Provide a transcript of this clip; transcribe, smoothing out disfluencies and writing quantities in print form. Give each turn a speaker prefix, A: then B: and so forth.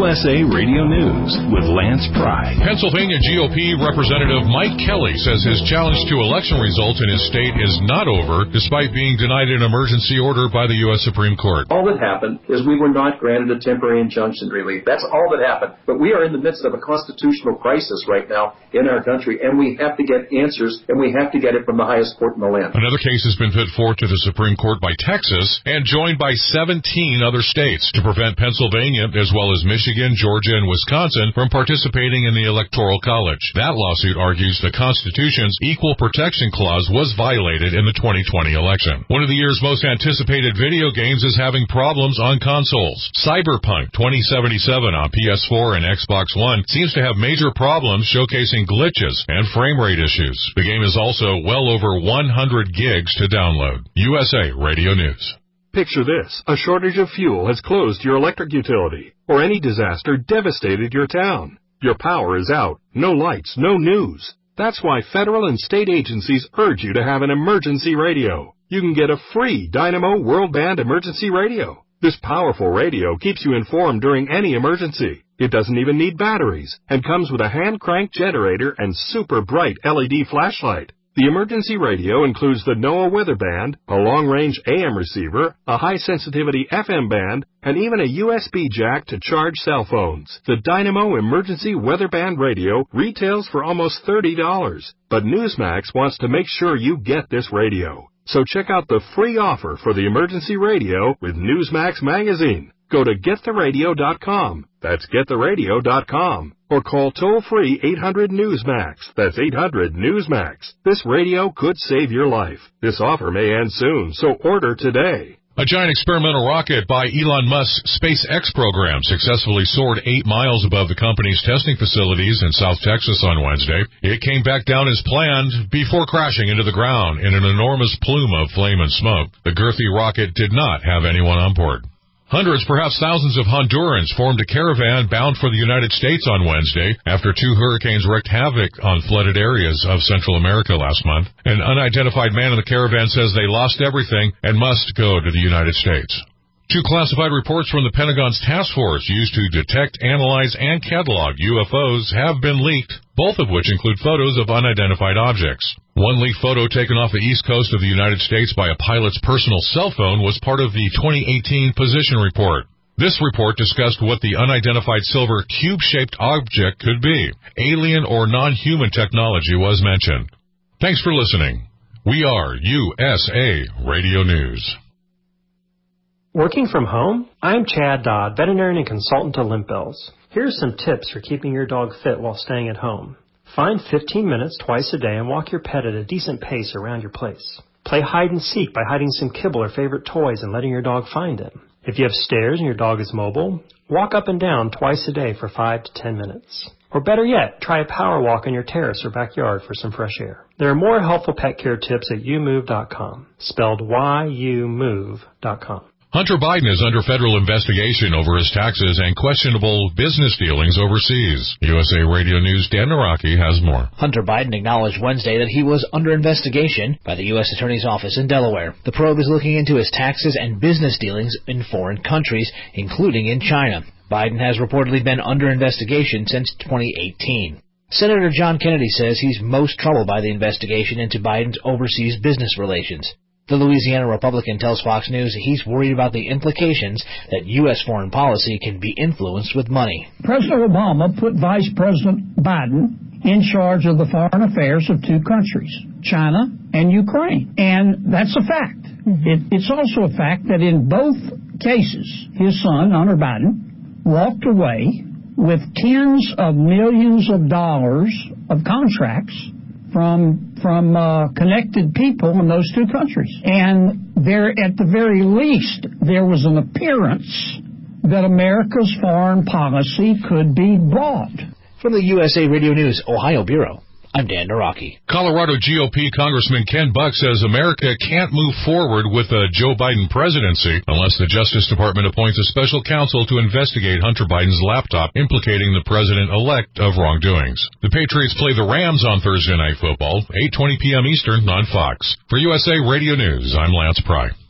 A: USA Radio News with Lance Pry.
B: Pennsylvania GOP Representative Mike Kelly says his challenge to election results in his state is not over, despite being denied an emergency order by the U.S. Supreme Court.
C: All that happened is we were not granted a temporary injunction relief. That's all that happened. But we are in the midst of a constitutional crisis right now in our country, and we have to get answers, and we have to get it from the highest court in the land.
B: Another case has been put forward to the Supreme Court by Texas and joined by 17 other states to prevent Pennsylvania, as well as Michigan, Georgia, and Wisconsin, from participating in the Electoral College. That lawsuit argues the Constitution's Equal Protection Clause was violated in the 2020 election. One of the year's most anticipated video games is having problems on consoles. Cyberpunk 2077 on PS4 and Xbox One seems to have major problems, showcasing glitches and frame rate issues. The game is also well over 100 gigs to download. USA Radio News.
D: Picture this. A shortage of fuel has closed your electric utility, or any disaster devastated your town. Your power is out. No lights, no news. That's why federal and state agencies urge you to have an emergency radio. You can get a free Dynamo World Band emergency radio. This powerful radio keeps you informed during any emergency. It doesn't even need batteries and comes with a hand-crank generator and super bright LED flashlight. The emergency radio includes the NOAA weather band, a long-range AM receiver, a high-sensitivity FM band, and even a USB jack to charge cell phones. The Dynamo Emergency Weather Band radio retails for almost $30, but Newsmax wants to make sure you get this radio. So check out the free offer for the emergency radio with Newsmax magazine. Go to GetTheRadio.com. That's GetTheRadio.com. Or call toll-free 800-NEWSMAX. That's 800-NEWSMAX. This radio could save your life. This offer may end soon, so order today.
B: A giant experimental rocket by Elon Musk's SpaceX program successfully soared 8 miles above the company's testing facilities in South Texas on Wednesday. It came back down as planned before crashing into the ground in an enormous plume of flame and smoke. The girthy rocket did not have anyone on board. Hundreds, perhaps thousands of Hondurans formed a caravan bound for the United States on Wednesday after 2 hurricanes wreaked havoc on flooded areas of Central America last month. An unidentified man in the caravan says they lost everything and must go to the United States. 2 classified reports from the Pentagon's task force used to detect, analyze, and catalog UFOs have been leaked, both of which include photos of unidentified objects. One leaked photo taken off the east coast of the United States by a pilot's personal cell phone was part of the 2018 position report. This report discussed what the unidentified silver cube-shaped object could be. Alien or non-human technology was mentioned. Thanks for listening. We are USA Radio News.
E: Working from home? I'm Chad Dodd, veterinarian and consultant to Limp Bells. Here are some tips for keeping your dog fit while staying at home. Find 15 minutes twice a day and walk your pet at a decent pace around your place. Play hide and seek by hiding some kibble or favorite toys and letting your dog find them. If you have stairs and your dog is mobile, walk up and down twice a day for 5 to 10 minutes. Or better yet, try a power walk on your terrace or backyard for some fresh air. There are more helpful pet care tips at youmove.com, spelled YOUMOVE.com.
B: Hunter Biden is under federal investigation over his taxes and questionable business dealings overseas. USA Radio News' Dan Naraki has more.
F: Hunter Biden acknowledged Wednesday that he was under investigation by the U.S. Attorney's Office in Delaware. The probe is looking into his taxes and business dealings in foreign countries, including in China. Biden has reportedly been under investigation since 2018. Senator John Kennedy says he's most troubled by the investigation into Biden's overseas business relations. The Louisiana Republican tells Fox News he's worried about the implications that U.S. foreign policy can be influenced with money.
G: President Obama put Vice President Biden in charge of the foreign affairs of 2 countries, China and Ukraine. And that's a fact. It's also a fact that in both cases, his son, Hunter Biden, walked away with tens of millions of dollars of contracts from connected people in those 2 countries. And there, at the very least, there was an appearance that America's foreign policy could be bought.
F: From the USA Radio News Ohio Bureau, I'm Dan Naraki.
B: Colorado GOP Congressman Ken Buck says America can't move forward with a Joe Biden presidency unless the Justice Department appoints a special counsel to investigate Hunter Biden's laptop implicating the president-elect of wrongdoings. The Patriots play the Rams on Thursday Night Football, 8:20 p.m. Eastern on Fox. For USA Radio News, I'm Lance Pry.